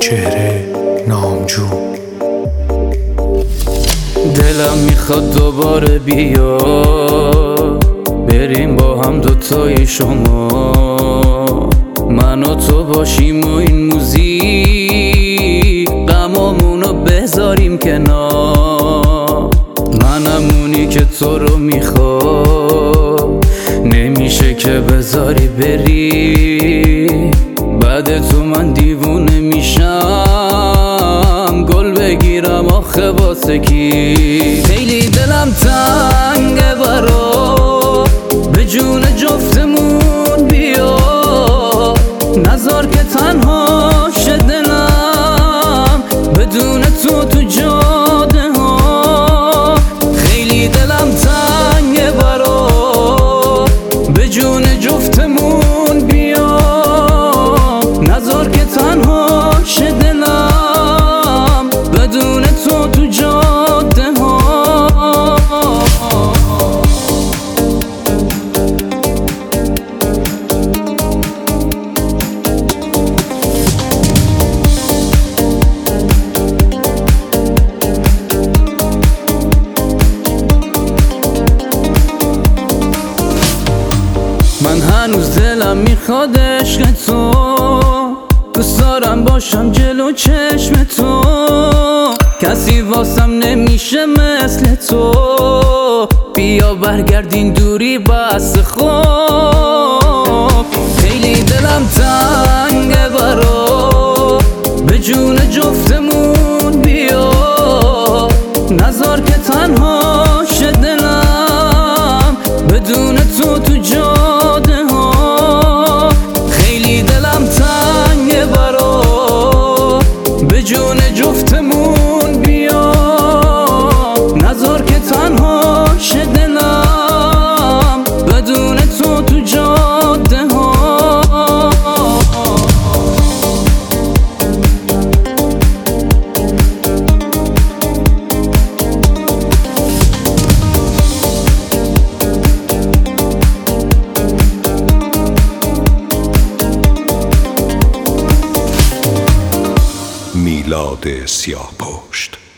چهره نامجو. دلم میخواد دوباره بیا، بریم با هم دوتای شما، من و تو باشیم و این موزیک غمامونو بذاریم کنار. منم اونی که تو رو میخواد، نمیشه که بذاری بری، بعد تو من دیوونه میشم، گل بگیرم آخه واسه کی؟ خیلی دلم تنگه برا، به جون جفتمون بیا، نذار که تنها شه دلم بدون تو جاده ها. خیلی دلم تنگه برا، به جون جفتمون بیا، نذار که تنها شه دلم بدون تو جاده ها. من هنوز دلم میخواد عشق تو، دوست دارم باشم جلو چشم تو، کسی واسم نمیشه مثل تو، بیا برگردین دوری بس خوب. خیلی دلم تنگه برا، به جون جفتمون بیا، نذار که تنها شه دلم بدون تو جاده ها. خیلی دلم تنگه برا، به جون جفتمون بیا، نذار که تنها شه دلم بدون تو جاده ها. میلاد سیاهپشت.